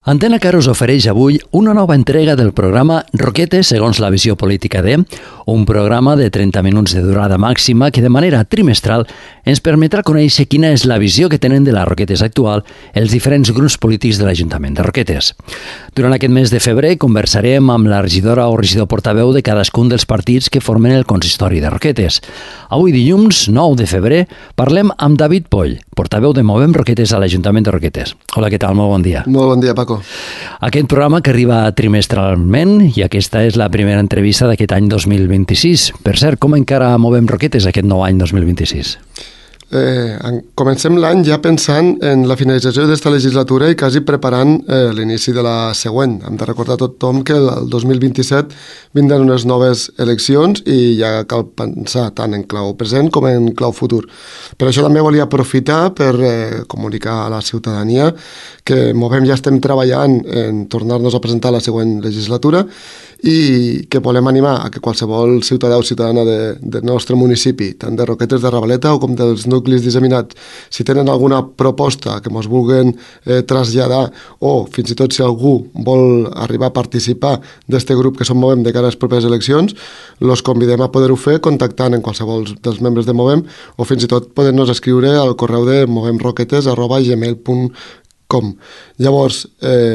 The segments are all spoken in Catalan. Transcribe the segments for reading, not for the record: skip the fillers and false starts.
Antena Car us ofereix avui una nova entrega del programa Roquetes segons la visió política de, un programa de 30 minuts de durada màxima que de manera trimestral ens permetrà conèixer quina és la visió que tenen de la Roquetes actual els diferents grups polítics de l'Ajuntament de Roquetes. Durant aquest mes de febrer conversarem amb la regidora o regidor portaveu de cadascun dels partits que formen el consistori de Roquetes. Avui dilluns, 9 de febrer, parlem amb David Poll, portaveu de Movem Roquetes a l'Ajuntament de Roquetes. Hola, què tal? Molt bon dia. Molt bon dia, Paco. Aquest programa que arriba trimestralment i aquesta és la primera entrevista d'aquest any 2026. Per cert, com encara Movem Roquetes aquest nou any 2026? Comencem l'any ja pensant en la finalització d'esta legislatura i quasi preparant l'inici de la següent. Hem de recordar a tothom que el 2027 vindran unes noves eleccions i ja cal pensar tant en clau present com en clau futur. Per això també volia aprofitar per comunicar a la ciutadania que Movem ja estem treballant en tornar-nos a presentar la següent legislatura i que volem animar a que qualsevol ciutadà o ciutadana del nostre municipi, tant de Roquetes de Ravaleta o com dels nuclis disseminats, si tenen alguna proposta que ens vulguen traslladar o fins i tot si algú vol arribar a participar d'aquest grup que som Movem de cara a les properes eleccions, els convidem a poder-ho fer contactant en qualsevol dels membres de Movem o fins i tot poder-nos escriure al correu de movemroquetes@gmail.com. Llavors,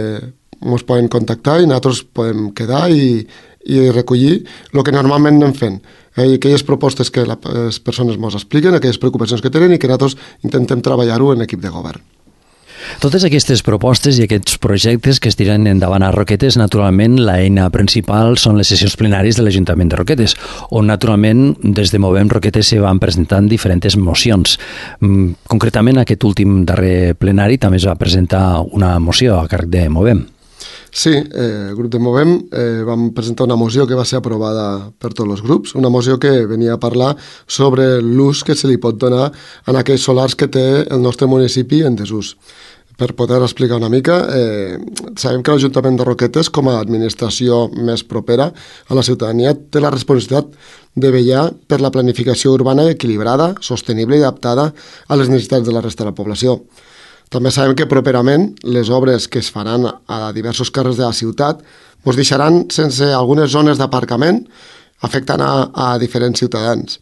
ens poden contactar i nosaltres podem quedar i recollir el que normalment anem fent. Aquelles propostes que les persones ens expliquen, aquelles preocupacions que tenen i que nosaltres intentem treballar-ho en equip de govern. Totes aquestes propostes i aquests projectes que es tiren endavant a Roquetes, naturalment, l'eina principal són les sessions plenàries de l'Ajuntament de Roquetes, on, naturalment, des de Movem Roquetes se van presentant diferents mocions. Concretament, aquest últim darrer plenari també es va presentar una moció a càrrec de Movem. Sí, el grup de Movem vam presentar una moció que va ser aprovada per tots els grups, una moció que venia a parlar sobre l'ús que se li pot donar a aquells solars que té el nostre municipi en desús. Per poder explicar una mica, sabem que l'Ajuntament de Roquetes, com a administració més propera a la ciutadania, té la responsabilitat de vetllar per la planificació urbana equilibrada, sostenible i adaptada a les necessitats de la resta de la població. També sabem que properament les obres que es faran a diversos carrers de la ciutat ens deixaran sense algunes zones d'aparcament afectant a diferents ciutadans.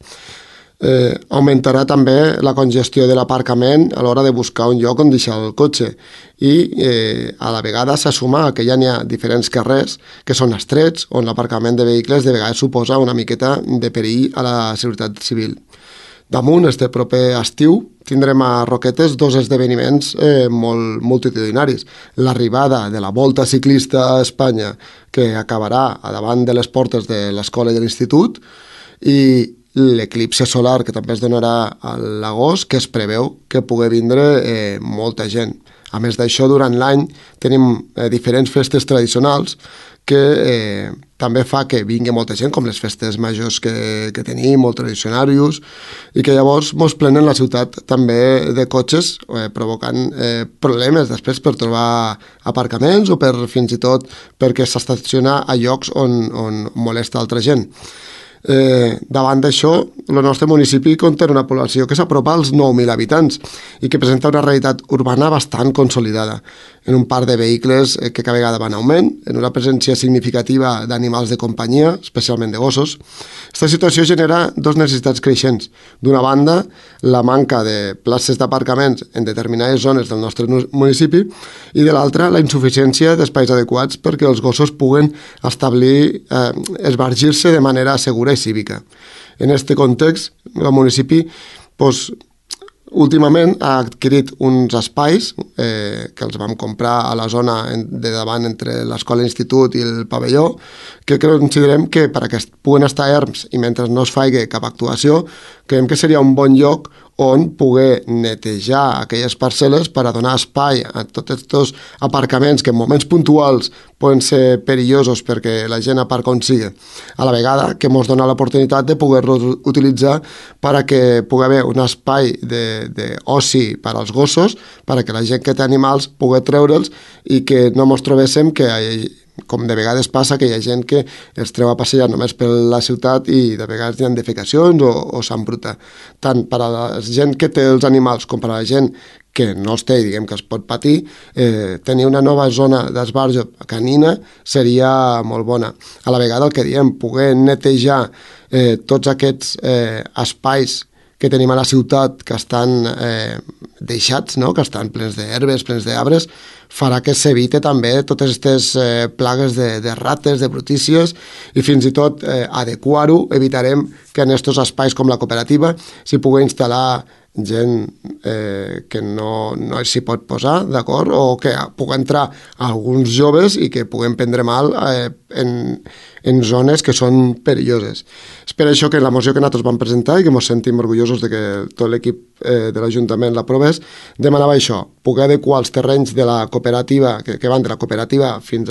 Augmentarà també la congestió de l'aparcament a l'hora de buscar un lloc on deixar el cotxe i a la vegada s'assuma que ja n'hi ha diferents carrers que són estrets on l'aparcament de vehicles de vegades suposa una miqueta de perill a la seguretat civil. Damunt, este proper estiu, tindrem a Roquetes dos esdeveniments molt multitudinaris. L'arribada de la Volta Ciclista a Espanya, que acabarà a davant de les portes de l'escola i de l'institut, i l'eclipse solar, que també es donarà a l'agost, que es preveu que pugui vindre molta gent. A més d'això, durant l'any tenim diferents festes tradicionals que també fa que vingui molta gent, com les festes majors que tenim, molt tradicionaris, i que llavors ens plenen la ciutat també de cotxes, provocant problemes després per trobar aparcaments o per fins i tot perquè s'estaciona a llocs on molesta altra gent. Davant d'això, el nostre municipi compta una població que s'apropa als 9.000 habitants i que presenta una realitat urbana bastant consolidada, en un parc de vehicles que cada vegada va en augment, en una presència significativa d'animals de companyia, especialment de gossos. Aquesta situació genera dues necessitats creixents. D'una banda, la manca de places d'aparcaments en determinades zones del nostre municipi i de l'altra, la insuficiència d'espais adequats perquè els gossos puguen esbargir-se de manera segura i cívica. En aquest context, el municipi últimament ha adquirit uns espais que els vam comprar a la zona de davant entre l'escola i l'institut i el pavelló, que considerem que perquè puguen estar erms i mentre no es faci cap actuació, creiem que seria un bon lloc on poder netejar aquelles parcel·les per a donar espai a tots aquests aparcaments que en moments puntuals poden ser perillosos perquè la gent aparca on sigui. A la vegada que ens dona l'oportunitat de poder-los utilitzar per a que pugui haver un espai d'oci per als gossos, per a que la gent que té animals pugui treure'ls i que no ens trobéssim que com de vegades passa que hi ha gent que els treu a passejar només per la ciutat i de vegades hi ha defecacions o s'embruta. Tant per a la gent que té els animals com per a la gent que no els té, diguem que es pot patir, tenir una nova zona d'esbarjo canina seria molt bona. A la vegada el que diem, poder netejar tots aquests espais que tenim a la ciutat que estan deixats, no? Que estan plens d'herbes, plens d'arbres, farà que s'evite també totes aquestes plagues de rates, de brutícies, i fins i tot adequar-ho, evitarem que en aquests espais com la cooperativa s'hi pugui instal·lar gent que no s'hi pot posar, d'acord? O que pugui entrar alguns joves i que puguem prendre mal en zones que són perilloses. És per això que la moció que nosaltres vam presentar i que ens sentim orgullosos de que tot l'equip de l'Ajuntament l'aprovés, demanava això, poder adequar els terrenys de la cooperativa, que van de la cooperativa fins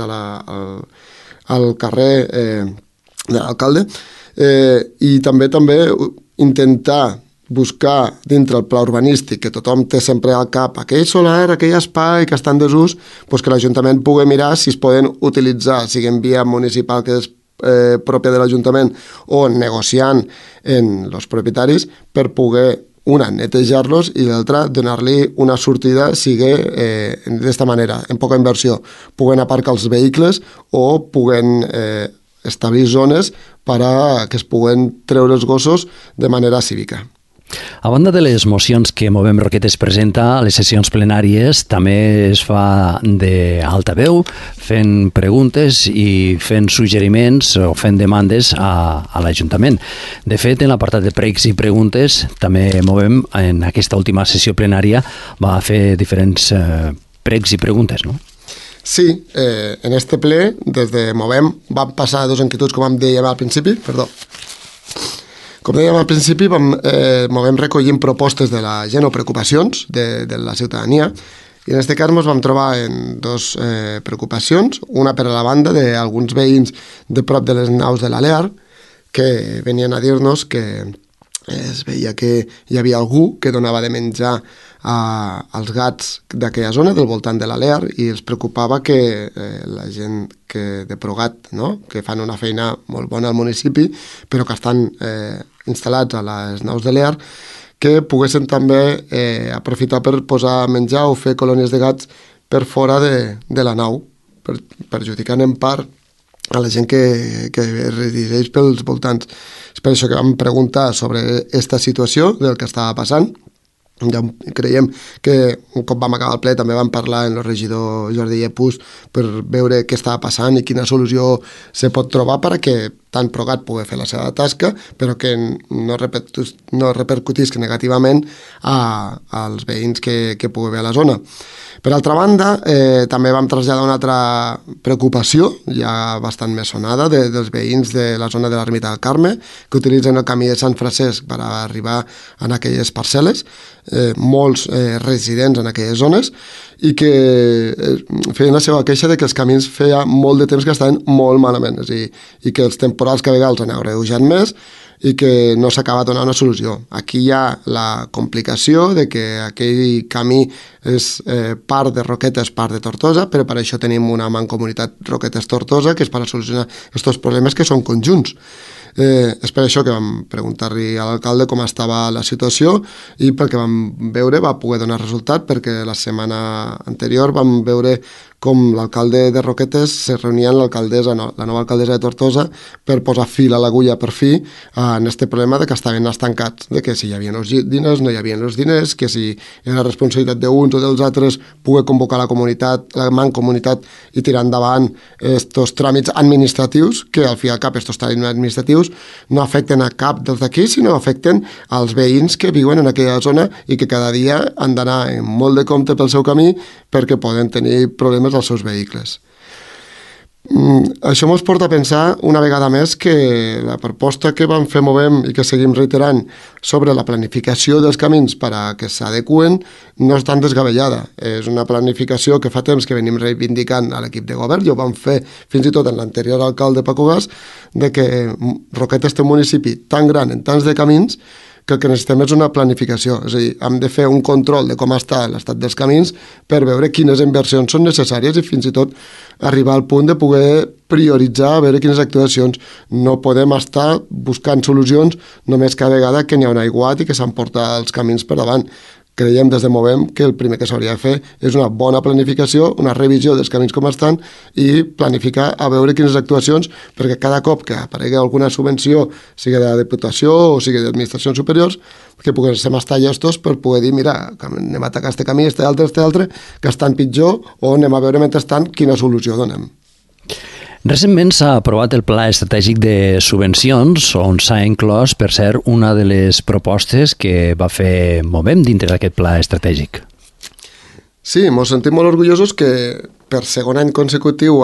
al carrer de l'alcalde, i també intentar buscar dintre el pla urbanístic, que tothom té sempre al cap aquell solar, aquell espai que està en desús, doncs que l'Ajuntament pugui mirar si es poden utilitzar, sigui en via municipal que és pròpia de l'Ajuntament o negociant en els propietaris per poder, una, netejar-los i l'altra, donar-li una sortida, sigui d'esta manera, en poca inversió, puguen aparcar els vehicles o puguen establir zones per que es puguen treure els gossos de manera cívica. A banda de les mocions que Movem Roquetes presenta a les sessions plenàries, també es fa d'altaveu, fent preguntes i fent suggeriments o fent demandes a l'Ajuntament. De fet, en l'apartat de pregs i preguntes, també Movem, en aquesta última sessió plenària, va fer diferents pregs i preguntes, no? Sí, en este ple, des de Movem, van passar dues inquietuds, com dèiem al principi, Com dèiem al principi, Movem recollint propostes de la gent o preocupacions de la ciutadania, i en aquest cas ens vam trobar en dues preocupacions, una per a la banda d'alguns veïns de prop de les naus de l'Alear, que venien a dir-nos que es veia que hi havia algú que donava de menjar als gats d'aquella zona, del voltant de l'Alear, i els preocupava que la gent de Progat, no? Que fan una feina molt bona al municipi, però que estan instal·lats a les naus de l'Alear, que poguessin també aprofitar per posar menjar o fer colònies de gats per fora de la nau, perjudicant en part a la gent que resideix pels voltants. És per això que vam preguntar sobre aquesta situació del que estava passant. Ja creiem que un cop vam acabar el ple també vam parlar amb el regidor Jordi Llepús per veure què estava passant i quina solució se pot trobar perquè tant Progat pugui fer la seva tasca però que no repercutisca negativament als veïns que pugui haver a la zona. Per altra banda, també vam traslladar una altra preocupació, ja bastant més sonada, dels veïns de la zona de l'Ermita del Carme, que utilitzen el camí de Sant Francesc per arribar a aquelles parcel·les, molts residents en aquelles zones, i que feien la seva queixa de que els camins feia molt de temps que estaven molt malament, és a dir, i que els temporals que a vegades han agreujat més i que no s'acaba donant una solució. Aquí hi ha la complicació de que aquell camí és part de Roquetes, part de Tortosa, però per això tenim una mancomunitat Roquetes-Tortosa, que és per solucionar aquests problemes que són conjunts. És per això que vam preguntar-li a l'alcalde com estava la situació i pel que vam veure va poder donar resultat, perquè la setmana anterior vam veure com l'alcalde de Roquetes se reunia amb l'alcaldessa, la nova alcaldessa de Tortosa, per posar fil a l'agulla per fi en aquest problema de que estaven estancats, de que si hi havia els diners, no hi havia els diners, que si era responsabilitat d'uns o dels altres poder convocar la comunitat, la mancomunitat i tirar endavant estos tràmits administratius, que al fi i al cap estos tràmits administratius no afecten a cap dels d'aquí, sinó afecten als veïns que viuen en aquella zona i que cada dia han d'anar amb molt de compte pel seu camí perquè poden tenir problemes als seus vehicles. Això ens porta a pensar una vegada més que la proposta que vam fer Movem i que seguim reiterant sobre la planificació dels camins per a que s'adequen no és tan desgavellada. És una planificació que fa temps que venim reivindicant a l'equip de govern, i ho vam fer fins i tot en l'anterior alcalde Paco Gas, de que Roquetes té un municipi tan gran en tants de camins que el que necessitem és una planificació, és a dir, hem de fer un control de com està l'estat dels camins per veure quines inversions són necessàries i fins i tot arribar al punt de poder prioritzar, a veure quines actuacions. No podem estar buscant solucions només cada vegada que n'hi ha un aiguat i que s'emporta els camins per davant. creiem des de Movem que el primer que s'hauria de fer és una bona planificació, una revisió dels camins com estan i planificar a veure quines actuacions, perquè cada cop que aparegui alguna subvenció, sigui de la Diputació o sigui d'administracions superiors, que puguem estar llestos per poder dir, mira, anem a atacar este camí, este altre, que estan pitjor, o anem a veure mentrestant quina solució donem. Recentment s'ha aprovat el Pla Estratègic de Subvencions, on s'ha inclòs, per cert, una de les propostes que va fer Movem dintre d'aquest Pla Estratègic. Sí, ens sentim molt orgullosos que per segon any consecutiu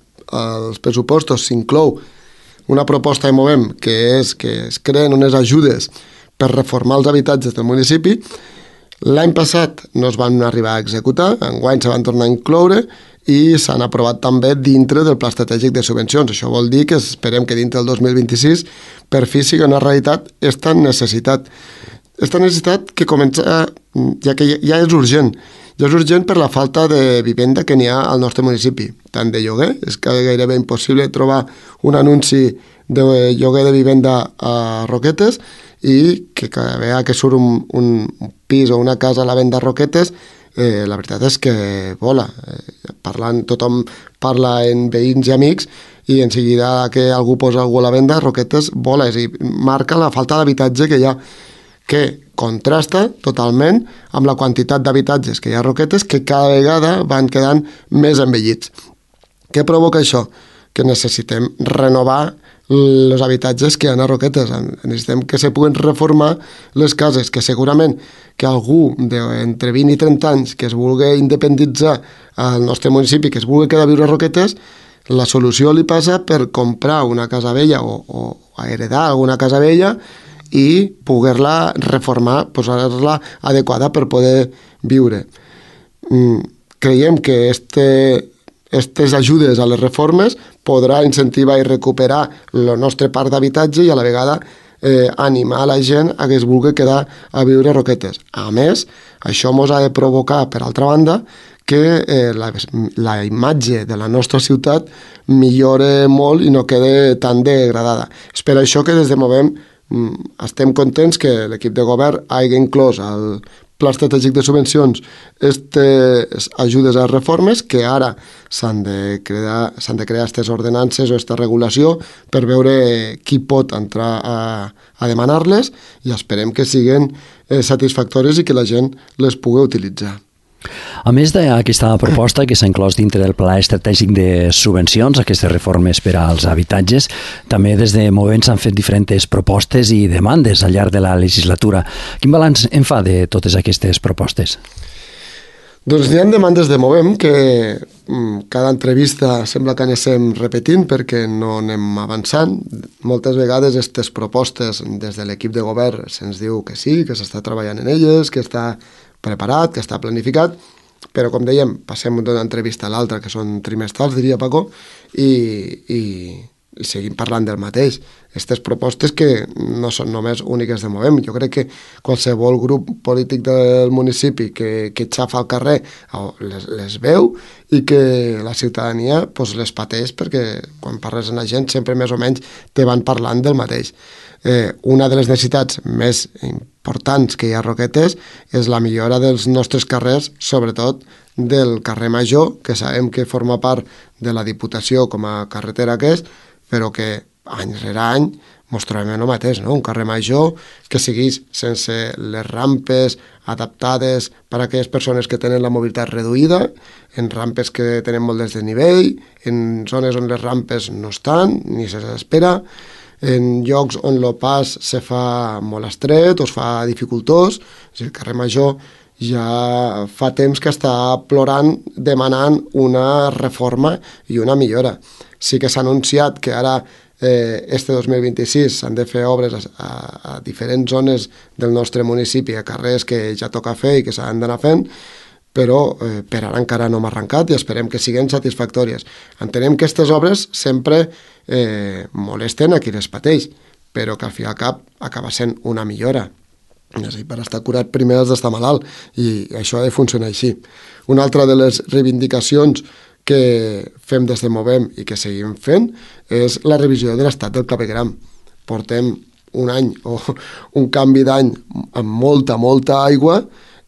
als pressupostos s'inclou una proposta de Movem, que és que es creen unes ajudes per reformar els habitatges del municipi. L'any passat no es van arribar a executar, enguany se van tornar a incloure i s'han aprovat també dintre del Pla Estratègic de Subvencions. Això vol dir que esperem que dintre del 2026 per fi sigui una realitat esta necessitat. Esta necessitat que comença, ja que ja és urgent. Ja és urgent per la falta de vivenda que n'hi ha al nostre municipi, tant de lloguer, és que gairebé impossible trobar un anunci de lloguer de vivenda a Roquetes i que cada vegada que surt un pis o una casa a la venda a Roquetes, la veritat és que vola. Tothom parla en veïns i amics i en seguida que algú posa algú a la venda, Roquetes vola, és a dir, marca la falta d'habitatge que hi ha, que contrasta totalment amb la quantitat d'habitatges que hi ha a Roquetes, que cada vegada van quedant més envellits. Què provoca això? Que necessitem renovar els habitatges que hi ha a Roquetes. Necessitem que se puguen reformar les cases, que segurament que algú d'entre 20 i 30 anys que es vulgui independitzar al nostre municipi, que es vulgui quedar a viure a Roquetes, la solució li passa per comprar una casa vella o heredar alguna casa vella i poder-la reformar, posar-la adequada per poder viure. Creiem que aquestes ajudes a les reformes podrà incentivar i recuperar el nostre parc d'habitatge i a la vegada animar la gent a que es vulgui quedar a viure a Roquetes. A més, això ens ha de provocar, per altra banda, que la imatge de la nostra ciutat millore molt i no quede tan degradada. És per això que des de Movem estem contents que l'equip de govern hagi inclòs al Pla Estratègic de Subvencions aquestes ajudes a reformes, que ara s'han de crear aquestes ordenances o aquesta regulació per veure qui pot entrar a demanar-les i esperem que siguin satisfactòries i que la gent les pugui utilitzar. A més d'aquesta proposta que s'ha inclòs dintre del Pla Estratègic de Subvencions, aquestes reformes per als habitatges, també des de Movem s'han fet diferents propostes i demandes al llarg de la legislatura. Quin balanç en fa de totes aquestes propostes? Doncs hi ha demandes de Movem que cada entrevista sembla que anem repetint perquè no anem avançant. Moltes vegades aquestes propostes des de l'equip de govern se'ns diu que sí, que s'està treballant en elles, que està preparat, que està planificat, però com dèiem, passem d'una entrevista a l'altra, que són trimestrals, diria Paco, i seguim parlant del mateix. Aquestes propostes que no són només úniques de Movem. Jo crec que qualsevol grup polític del municipi que xafa al carrer les veu i que la ciutadania les pateix perquè quan parles amb la gent sempre més o menys te van parlant del mateix. Una de les necessitats més importants que hi ha a Roquetes és la millora dels nostres carrers, sobretot del carrer Major, que sabem que forma part de la Diputació com a carretera que és, però que any rere any ens trobem en el mateix, no? Un carrer Major que seguís sense les rampes adaptades per a aquelles persones que tenen la mobilitat reduïda, en rampes que tenen molt desnivell, en zones on les rampes no estan, ni se s'espera, en llocs on el pas se fa molt estret o es fa dificultós. És a dir, el carrer Major ja fa temps que està plorant, demanant una reforma i una millora. Sí que s'ha anunciat que ara este 2026 s'han de fer obres a diferents zones del nostre municipi, a carrers que ja toca fer i que s'han d'anar fent, però per ara encara no hem arrencat i esperem que siguin satisfactòries. Entenem que aquestes obres sempre molesten a qui les pateix, però que al fi i al cap acaba sent una millora. És a dir, per estar curat primer has d'estar malalt i això ha de funcionar així. Una altra de les reivindicacions que fem des de Movem i que seguim fent és la revisió de l'estat del clavegueram. Portem un any o un canvi d'any amb molta aigua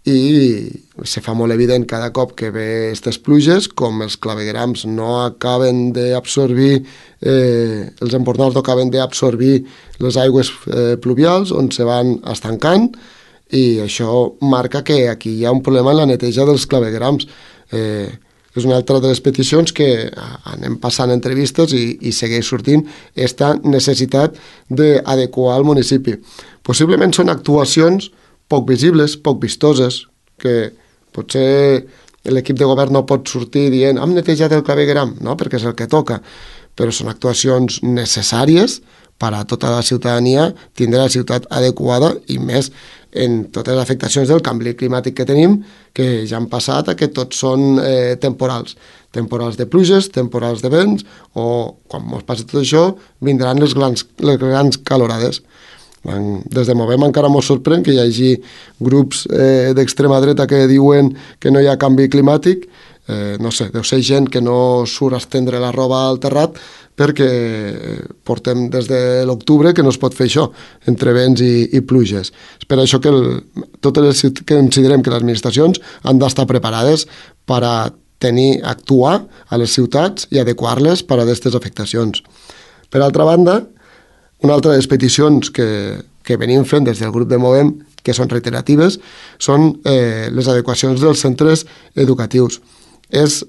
i se fa molt evident cada cop que ve aquestes pluges, com els claveguerams no acaben d'absorbir, els empornals no acaben d'absorbir les aigües pluvials, on se van estancant, i això marca que aquí hi ha un problema en la neteja dels claveguerams. És una altra de les peticions que anem passant entrevistes i segueix sortint aquesta necessitat d'adequar el municipi. Possiblement són actuacions poc visibles, poc vistoses, que potser l'equip de govern no pot sortir dient hem netejat el clavegueram, no? Perquè és el que toca, però són actuacions necessàries per a tota la ciutadania tindre la ciutat adequada i més en totes les afectacions del canvi climàtic que tenim, que ja han passat a que tots són temporals de pluges, temporals de vents, o quan ens passi tot això vindran les grans calorades. Des de Movem encara ens sorprèn que hi hagi grups d'extrema dreta que diuen que no hi ha canvi climàtic. No sé, deu ser gent que no surt a estendre la roba al terrat perquè portem des de l'octubre que no es pot fer això, entre vents i pluges. És per això que considerem que les administracions han d'estar preparades per a actuar a les ciutats i adequar-les per a aquestes afectacions. Per altra banda, una altra de les peticions que venim fent des del grup de Movem, que són reiteratives, són les adequacions dels centres educatius. És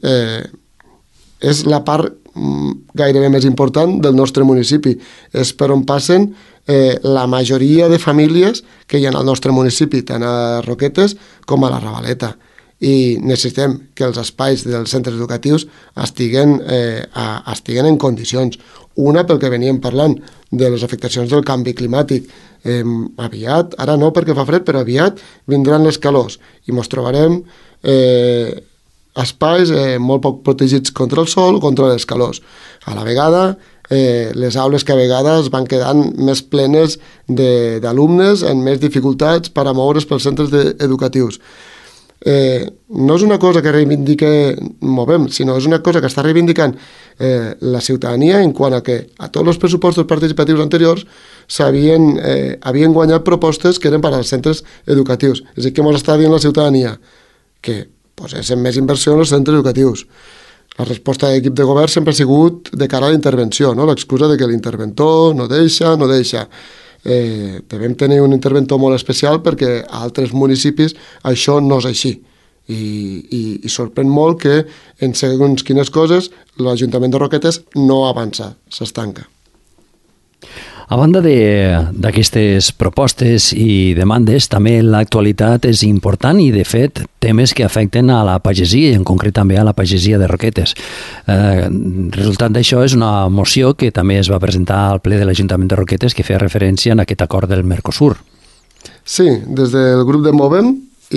la part gairebé més important del nostre municipi. És per on passen la majoria de famílies que hi ha al nostre municipi, tant a Roquetes com a la Ravaleta. I necessitem que els espais dels centres educatius estiguen en condicions. Una, pel que veníem parlant, de les afectacions del canvi climàtic. Aviat, ara no perquè fa fred, però aviat vindran les calors i ens trobarem espais molt poc protegits contra el sol o contra les calors. A la vegada, les aules que a vegades van quedant més plenes d'alumnes amb més dificultats per a moure's pels centres educatius. No és una cosa que Movem, sinó és una cosa que està reivindicant la ciutadania en quant a que a tots els pressupostos participatius anteriors havien guanyat propostes que eren per als centres educatius. És a dir, què ens està dient la ciutadania? Que poséssim més inversió en els centres educatius. La resposta de l'equip de govern sempre ha sigut de cara a la intervenció, no? L'excusa de que l'interventor no deixa. Devem tenir un interventor molt especial perquè a altres municipis això no és així i sorprèn molt que en segons quines coses l'Ajuntament de Roquetes no avança, s'estanca. A banda d'aquestes propostes i demandes, també l'actualitat és important i, de fet, temes que afecten a la pagesia i en concret també a la pagesia de Roquetes. Resultant d'això és una moció que també es va presentar al ple de l'Ajuntament de Roquetes que feia referència a aquest acord del Mercosur. Sí, des del grup de Movem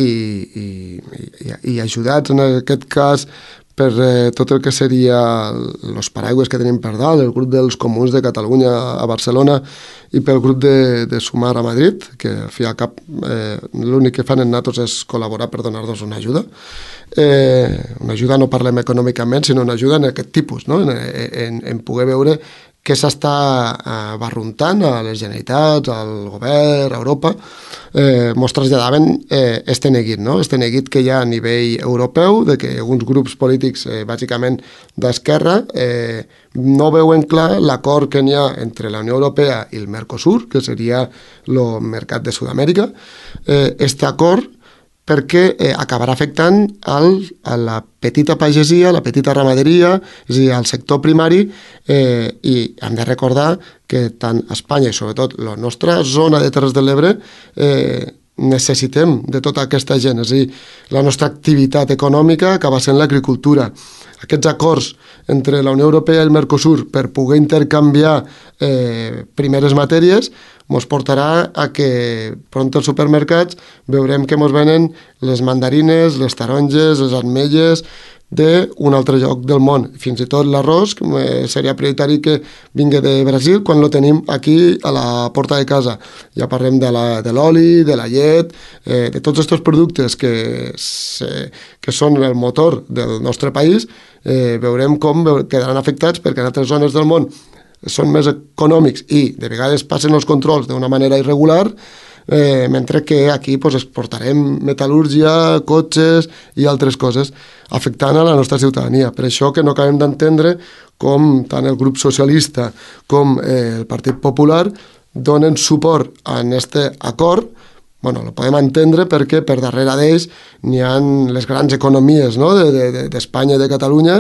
i ajudats en aquest cas per tot el que seria els paraigües que tenim per dalt, el grup dels Comuns de Catalunya a Barcelona i pel grup de Sumar a Madrid, que al fi al cap l'únic que fan en nosaltres és col·laborar per donar-nos una ajuda. Una ajuda no parlem econòmicament, sinó una ajuda en aquest tipus, no? en poder veure què s'està barruntant a les Generalitats, al govern, a Europa. Ens traslladaven este neguit, no? Este neguit que hi ha a nivell europeu, de que alguns grups polítics, bàsicament d'esquerra, no veuen clar l'acord que n'hi ha entre la Unió Europea i el Mercosur, que seria el mercat de Sud-amèrica. Este acord perquè acabarà afectant a la petita pagesia, a la petita ramaderia, és a dir, al sector primari, i hem de recordar que tant Espanya i sobretot la nostra zona de Terres de l'Ebre necessitem de tota aquesta gent, és a dir, la nostra activitat econòmica acaba sent l'agricultura. Aquests acords entre la Unió Europea i el Mercosur per poder intercanviar primeres matèries ens portarà a que pront als supermercats veurem que ens venen les mandarines, les taronges, les ametlles d'un altre lloc del món. Fins i tot l'arròs, seria prioritari que vingui de Brasil quan lo tenim aquí a la porta de casa. Ja parlem de l'oli, de la llet, de tots aquests productes que són el motor del nostre país, veurem com quedaran afectats perquè en altres zones del món són més econòmics i de vegades passen els controls d'una manera irregular, mentre que aquí exportarem metal·lúrgia, cotxes i altres coses, afectant a la nostra ciutadania. Per això que no acabem d'entendre com tant el grup socialista com el Partit Popular donen suport a aquest acord. Bueno, lo podem entendre perquè per darrere d'ells n'hi ha les grans economies, no? d'Espanya i de Catalunya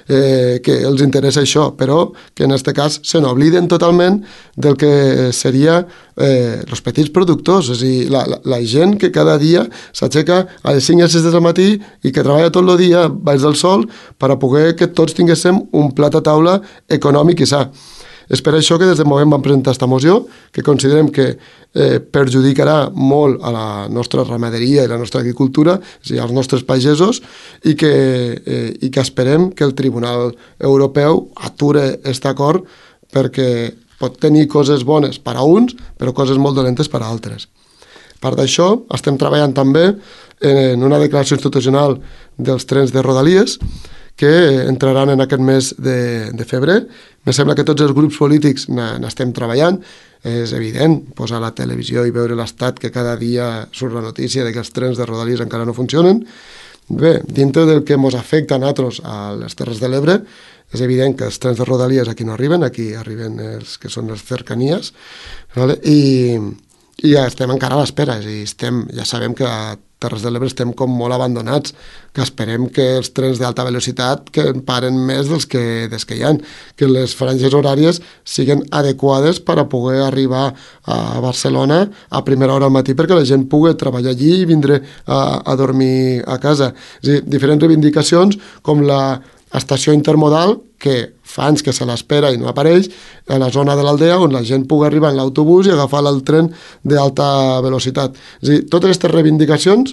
que els interessa això, però que en aquest cas se n'obliden totalment del que seria els petits productors, és a dir, la gent que cada dia s'aixeca a les 5 i a 6 del matí i que treballa tot el dia baix del sol per a poder que tots tinguéssim un plat a taula econòmic i sa. És per això que des de Movem vam presentar aquesta moció, que considerem que perjudicarà molt a la nostra ramaderia i la nostra agricultura, és a dir, als nostres pagesos, i que esperem que el Tribunal Europeu ature aquest acord perquè pot tenir coses bones per a uns, però coses molt dolentes per a altres. A part d'això, estem treballant també en una declaració institucional dels trens de Rodalies, que entraran en aquest mes de febrer. Me sembla que tots els grups polítics n'estem treballant. És evident posar a la televisió i veure l'Estat que cada dia surt la notícia de que els trens de Rodalies encara no funcionen. Bé, dintre del que ens afecta a nosaltres a les Terres de l'Ebre, és evident que els trens de Rodalies aquí no arriben, aquí arriben els que són les cercanies, ¿vale? I ja estem encara a l'espera, ja sabem que a Terres de l'Ebre estem com molt abandonats, que esperem que els trens d'alta velocitat que en paren més dels que hi ha, que les franges horàries siguin adequades per a poder arribar a Barcelona a primera hora al matí perquè la gent pugui treballar allí i vindre a dormir a casa. És a dir, diferents reivindicacions com la estació intermodal, que fa anys que se l'espera i no apareix, a la zona de l'Aldea on la gent pugui arribar en l'autobús i agafar el tren d'alta velocitat. És a dir, totes aquestes reivindicacions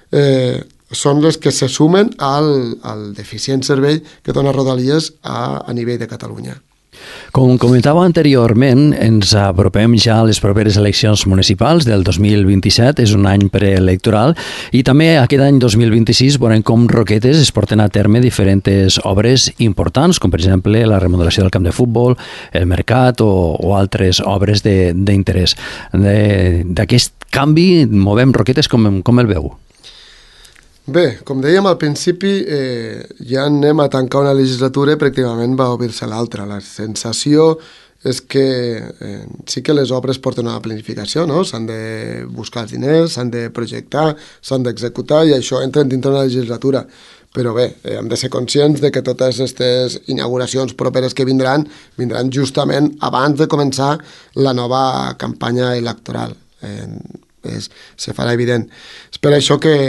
són les que se sumen al deficient servei que dona Rodalies a nivell de Catalunya. Com comentava anteriorment, ens apropem ja a les properes eleccions municipals del 2027, és un any preelectoral, i també aquest any 2026 veurem com Roquetes es porten a terme diferents obres importants, com per exemple la remodelació del camp de futbol, el mercat o altres obres d'interès. D'aquest canvi, Movem Roquetes, com el veu? Bé, com dèiem al principi, ja anem a tancar una legislatura i pràcticament va obrir-se l'altra. La sensació és que sí que les obres porten una planificació, no? S'han de buscar els diners, s'han de projectar, s'han d'executar i això entra dintre una legislatura. Però bé, hem de ser conscients de que totes aquestes inauguracions properes que vindran justament abans de començar la nova campanya electoral. Se farà evident. És per això que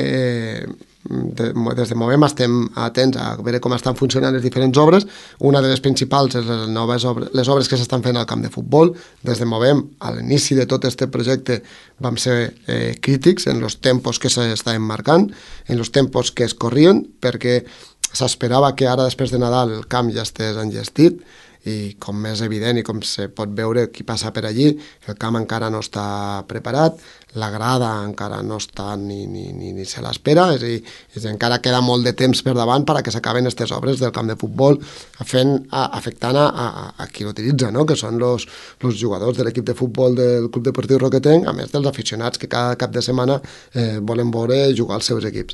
des de Movem estem atents a veure com estan funcionant les diferents obres. Una de les principals és les obres que s'estan fent al camp de futbol. Des de Movem, a l'inici de tot aquest projecte, vam ser crítics en els tempos que s'estaven marcant, en els tempos que es corrien, perquè s'esperava que ara, després de Nadal, el camp ja estés enllestit, i com és evident i com se pot veure qui passa per allí, el camp encara no està preparat, la grada encara no està ni se l'espera, és a dir, encara queda molt de temps per davant perquè s'acaben aquestes obres del camp de futbol afectant a qui l'utilitza, no? Que són els jugadors de l'equip de futbol del Club Deportiu Roquetenc, a més dels aficionats que cada cap de setmana volen veure jugar els seus equips.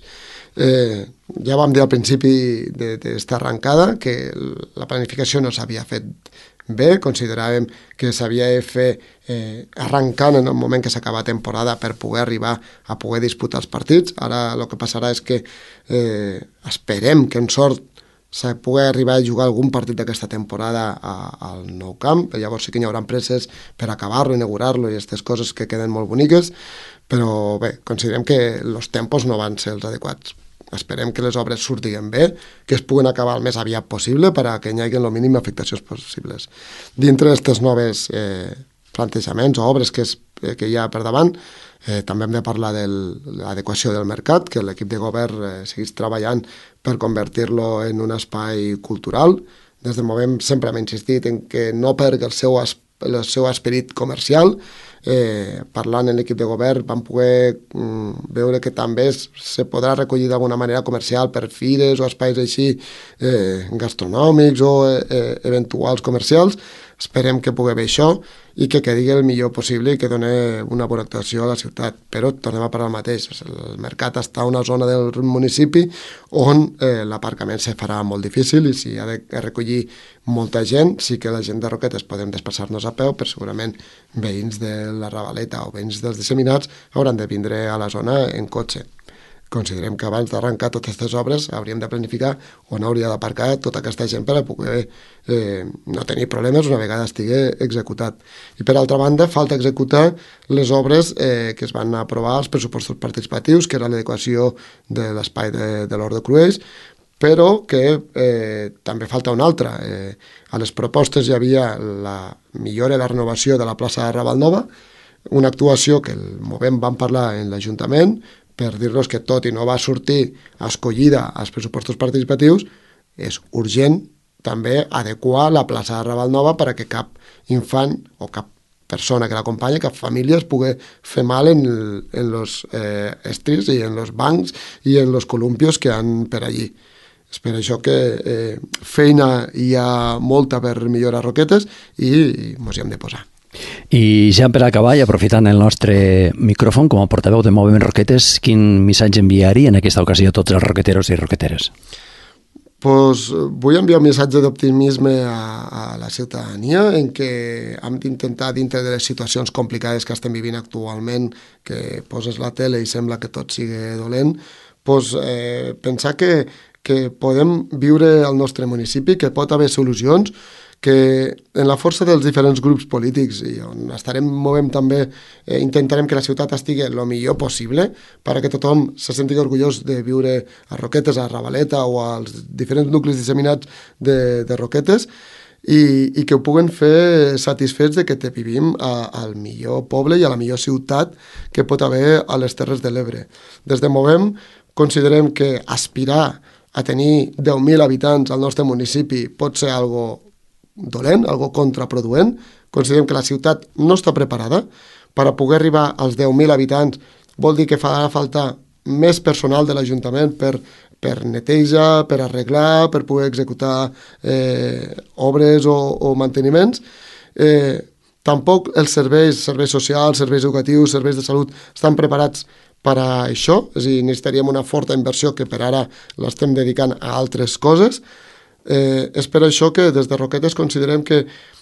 Ja vam dir al principi d'esta arrencada que la planificació no s'havia fet bé, consideràvem que s'havia de fer arrencant en el moment que s'acaba la temporada per poder arribar a poder disputar els partits. Ara el que passarà és que esperem que en sort se pugui arribar a jugar algun partit d'aquesta temporada al nou camp, llavors sí que hi haurà empreses per acabar-lo, inaugurar-lo i aquestes coses que queden molt boniques, però bé, considerem que els tempos no van ser els adequats. Esperem que les obres surtin bé, que es puguen acabar el més aviat possible perquè hi hagi el mínim afectacions possibles. Dintre d'aquests nous plantejaments o obres que hi ha per davant, també hem de parlar de l'adequació del mercat, que l'equip de govern seguís treballant per convertir-lo en un espai cultural. Des de Movem sempre hem insistit en que no perdi el seu esperit comercial. Parlant en l'equip de govern vam poder veure que també se podrà recollir d'alguna manera comercial per fires o espais així gastronòmics o eventuals comercials, Esperem que pugui haver això i que quedi el millor possible i que doni una bona actuació a la ciutat. Però tornem a parlar el mateix. El mercat està a una zona del municipi on l'aparcament se farà molt difícil i si ha de recollir molta gent, sí que la gent de Roquetes podem desplaçar-nos a peu, però segurament veïns de la Ravaleta o veïns dels disseminats hauran de vindre a la zona en cotxe. Considerem que abans d'arrencar totes aquestes obres hauríem de planificar on hauria d'aparcar tota aquesta gent per a poder no tenir problemes una vegada estigui executat. I per altra banda, falta executar les obres que es van aprovar als pressupostos participatius, que era l'adequació de l'espai de l'Hort de Cruells, però que també falta una altra. A les propostes hi havia la millora i la renovació de la plaça de Ravalnova, una actuació que el Movem vam parlar en l'Ajuntament, per dir-los que tot i no va sortir escollida als pressupostos participatius, és urgent també adequar la plaça de Ravalnova perquè cap infant o cap persona que l'acompanya, cap família es pugui fer mal en los estris i en los bancs i en los columpios que han per allí. És per això que feina hi ha molta per millorar Roquetes i mos hi hem de posar. I ja per acabar, i aprofitant el nostre micròfon com a portaveu de Movem Roquetes, quin missatge enviaria en aquesta ocasió a tots els roqueteros i roqueteres? Pues vull enviar un missatge d'optimisme a la ciutadania en què hem d'intentar, dintre de les situacions complicades que estem vivint actualment, que poses la tele i sembla que tot sigui dolent, pues, pensar que podem viure al nostre municipi, que pot haver solucions, que en la força dels diferents grups polítics i on estarem movent també intentarem que la ciutat estigui el millor possible perquè tothom se senti orgullós de viure a Roquetes, a Ravaleta o als diferents nuclis disseminats de Roquetes i que ho puguen fer satisfets de que vivim al millor poble i a la millor ciutat que pot haver a les Terres de l'Ebre. Des de Movem considerem que aspirar a tenir 10.000 habitants al nostre municipi pot ser algo dolent, algo contraproduent. Considerem que la ciutat no està preparada per a poder arribar als 10.000 habitants. Vol dir que farà falta més personal de l'Ajuntament per neteja, per arreglar, per poder executar obres o manteniments. Tampoc els serveis socials, serveis educatius, serveis de salut estan preparats per a això. És a dir, necessitaríem una forta inversió que per ara l'estem dedicant a altres coses. És per això que des de Roquetes considerem que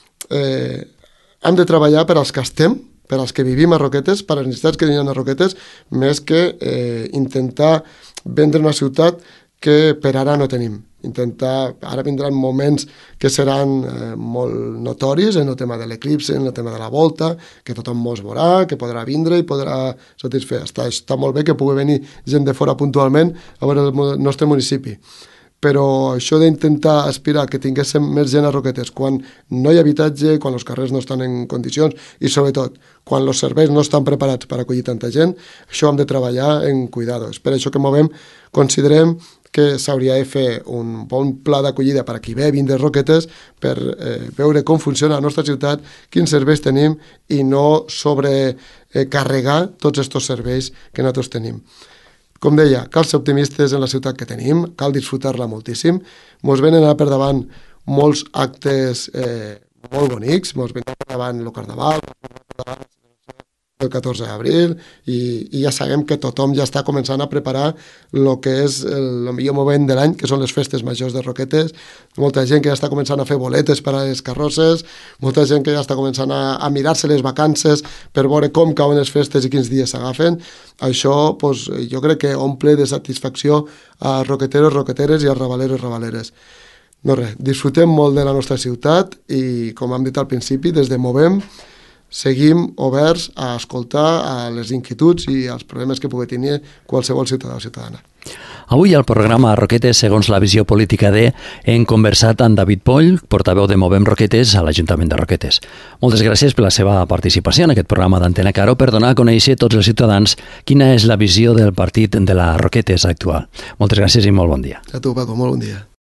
hem de treballar per als que estem, per als que vivim a Roquetes, per a les necessitats que tenen a Roquetes, més que intentar vendre una ciutat que per ara no tenim. Ara vindran moments que seran molt notoris en el tema de l'eclipse, en el tema de la volta, que tothom mos veurà, que podrà vindre i podrà satisfer. Està molt bé que pugui venir gent de fora puntualment a veure el nostre municipi. Però això d'intentar aspirar que tinguéssim més gent a Roquetes quan no hi ha habitatge, quan els carrers no estan en condicions i, sobretot, quan els serveis no estan preparats per acollir tanta gent, això hem de treballar en cuidados. Per això que Movem considerem que s'hauria de fer un bon pla d'acollida per a qui ve vindre Roquetes per veure com funciona la nostra ciutat, quins serveis tenim i no sobrecarregar tots aquests serveis que nosaltres tenim. Com deia, cal ser optimistes en la ciutat que tenim, cal disfrutar-la moltíssim. Mos venen a per davant molts actes molt bonics, mos venen per davant el Carnaval, el 14 d'abril, i ja sabem que tothom ja està començant a preparar el que és el millor moment de l'any, que són les festes majors de Roquetes. Molta gent que ja està començant a fer boletes per a les carrosses, molta gent que ja està començant a mirar-se les vacances per veure com cauen les festes i quins dies s'agafen. Això jo crec que omple de satisfacció a roqueteros, roqueteres i a ravaleros, ravaleres. No res, disfrutem molt de la nostra ciutat i, com hem dit al principi, des de Movem seguim oberts a escoltar a les inquietuds i als problemes que pugui tenir qualsevol ciutadà o ciutadana. Avui al programa Roquetes, segons la visió política de, hem conversat amb David Poll, portaveu de Movem Roquetes a l'Ajuntament de Roquetes. Moltes gràcies per la seva participació en aquest programa d'Antena Caro per donar a conèixer tots els ciutadans quina és la visió del partit de la Roquetes actual. Moltes gràcies i molt bon dia. A tu, Paco, molt bon dia.